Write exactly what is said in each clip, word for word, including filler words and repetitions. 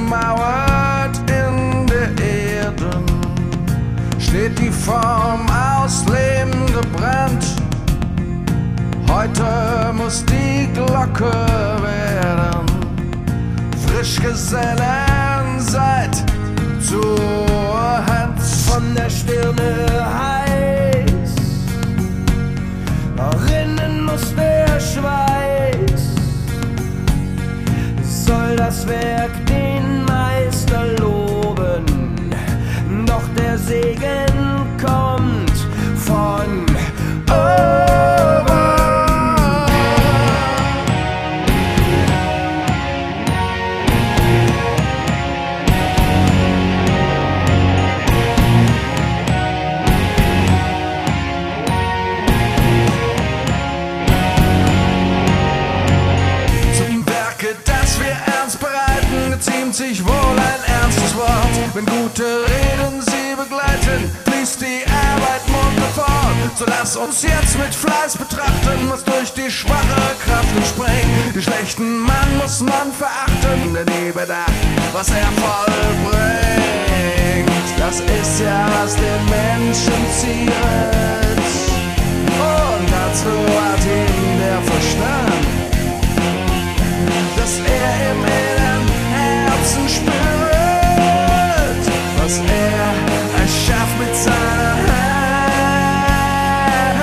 eingemauert in der Erde, steht die Form aus Leben gebrannt. Heute muss die Glocke werden. Frischgesellen seid zur Hand. Von der Stirne heiß, rinnen muss der Schweiß. Soll das Werk den Meister loben, doch der Segen kommt von oben. Ziemt sich wohl ein ernstes Wort, wenn gute Reden sie begleiten, fließt die Arbeit munter fort. So lass uns jetzt mit Fleiß betrachten, was durch die schwache Kraft entspringt. Den schlechten Mann muss man verachten, denn nie bedacht, was er vollbringt. Das ist ja, was den Menschen ziert, und dazu hat ihn der Verstand, dass er im Elend Herzen spürt, was er erschafft mit seiner Hand.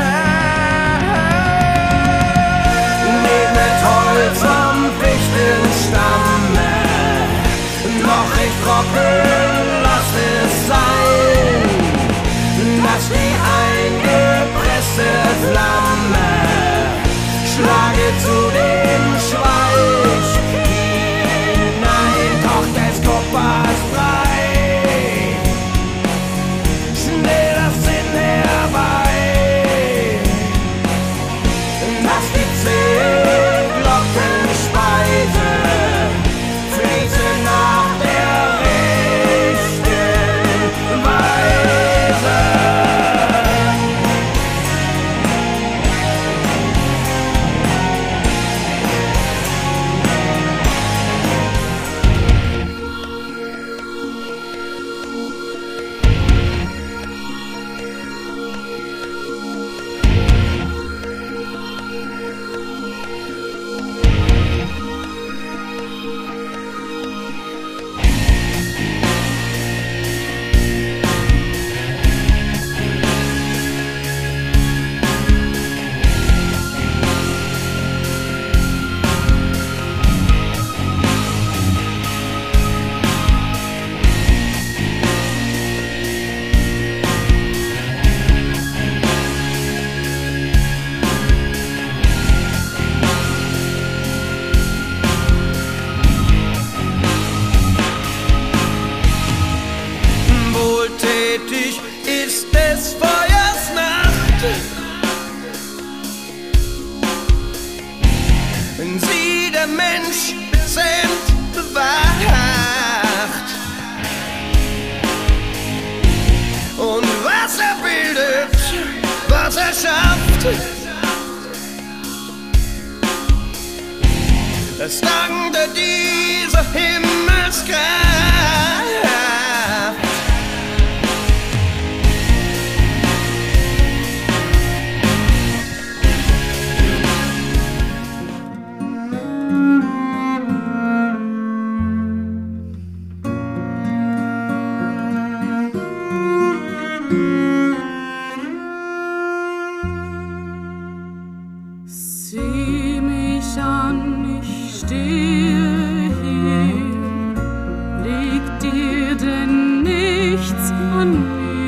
Nicht mit Holz vom Fichtenstamme, doch ich trocken, lass es sein, dass die eingepresste Flamme schlage zu dem Schweich hinein, doch des Koppers frei, schnell das Sinn herbei, dass die zehn Glockenspeise fließen nach der rechten Weise. Ist des Feuers Nacht, wenn sie der Mensch bezähmt bewacht und was er bildet, was er schafft, das dankte dieser Himmelskraft. Sieh mich an, ich stehe hier, liegt dir denn nichts an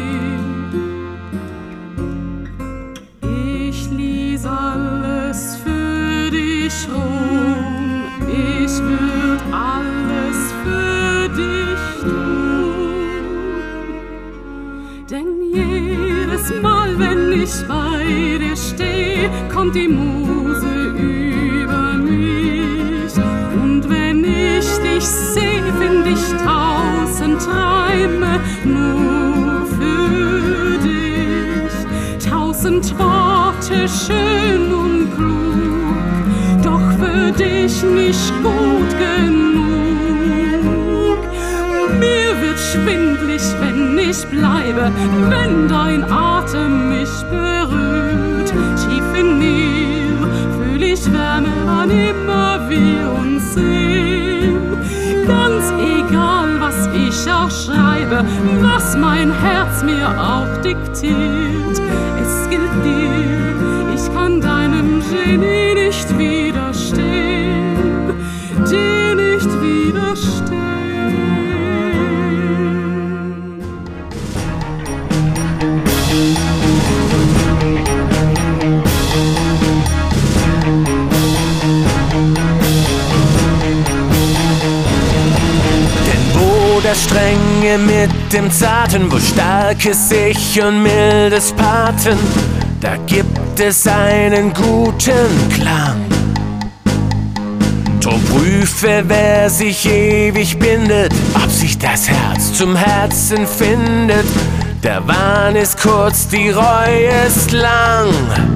mir? Ich ließ alles für dich ruhen, ich würd alles für dich tun, denn jedes Mal, wenn ich bei dir stehe, kommt die Muse über mich, und wenn ich dich seh, find ich tausend Träume nur für dich, tausend Worte schön und klug, doch für dich nicht gut genug. schwindlig, wenn ich bleibe, wenn dein Atem mich berührt. Tief in mir fühl ich Wärme, wann immer wir uns sehen. Ganz egal, was ich auch schreibe, was mein Herz mir auch diktiert. Es gilt dir, ich kann deinem Genie nicht widerstehen, dir nicht widerstehen. Das Strenge mit dem Zarten, wo starkes Ich und mildes Paten, da gibt es einen guten Klang. Drum prüfe, wer sich ewig bindet, ob sich das Herz zum Herzen findet. Der Wahn ist kurz, die Reue ist lang.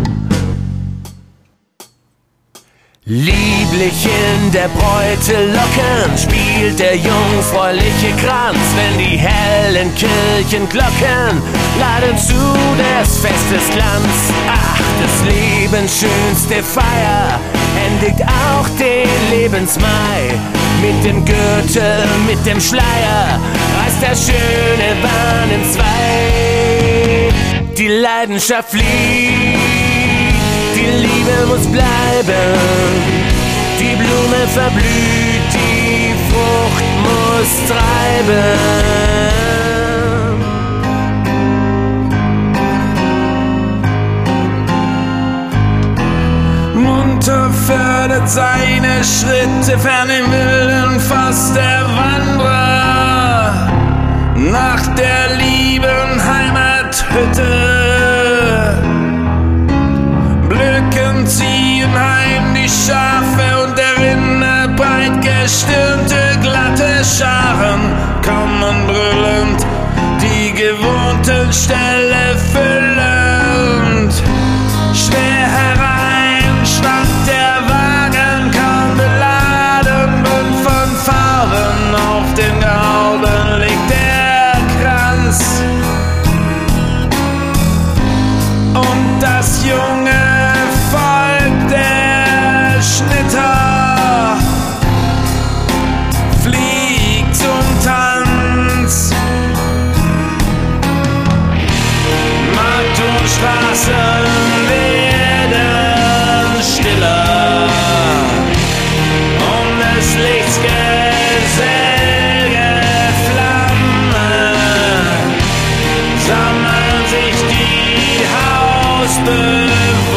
Lieblich in der Bräute Locken spielt der jungfräuliche Kranz, wenn die hellen Kirchenglocken laden zu des Festes Glanz. Ach, des Lebens schönste Feier endigt auch den Lebensmai. Mit dem Gürtel, mit dem Schleier reißt der schöne Wahn in zwei. Die Leidenschaft flieht, die Liebe muss bleiben, die Blume verblüht, die Frucht muss treiben. Munter fördert seine Schritte, fern im wilden Fass der Wanderer, nach der lieben Heimathütte. Blöcken ziehen heim die Schafe und der Rinder breit gestirnte glatte Scharen kommen brüllend, die gewohnten Ställe füllend. Schwer herein schwankt der Wagen, kaum beladen, bunt von Farben, auf den Gauben liegt der Kranz. Und das junge Volk der Schnitter fliegt zum Tanz. Markt und Straßen werden stiller, um des Lichts gesellige Flammen sammeln sich die Hausbewohner.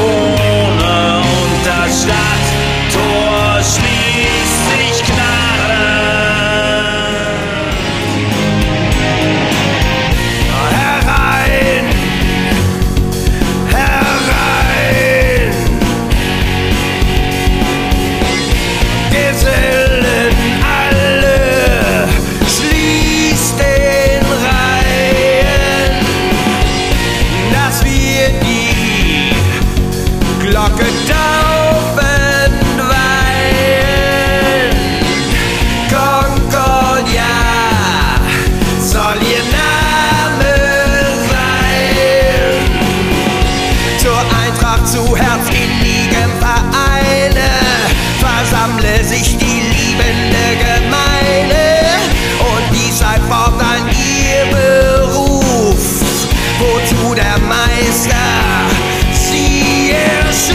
Das Stadttor schließt sich knarrend. Herein, herein, Gesellen alle, schließt den Reihen, dass wir die Glocke taufen weihen. Concordia soll ihr Name sein. Zur Eintracht zu herzinnigem Vereine versammle sich die liebende Gemeinde, und dies sei fortan ihr Beruf, wozu der Meister sie erschuf.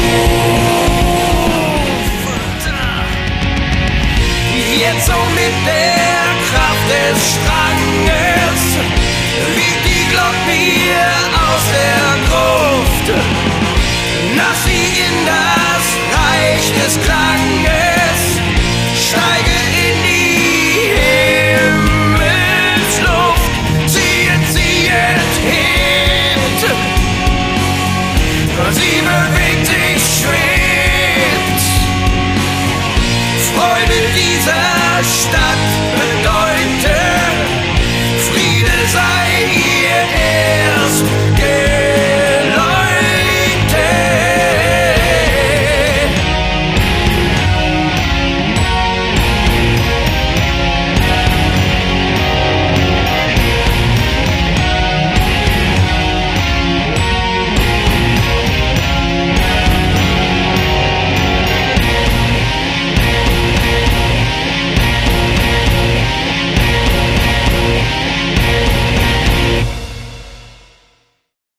Jetzt so mit der Kraft des Stranges wiegt die Glock mir aus der Gruft, dass sie in das Reich des Klanges steige in die Himmelsluft. Ziehet, ziehet, hebt, sie bewegt sich, schwebt. Freude dieser Stadt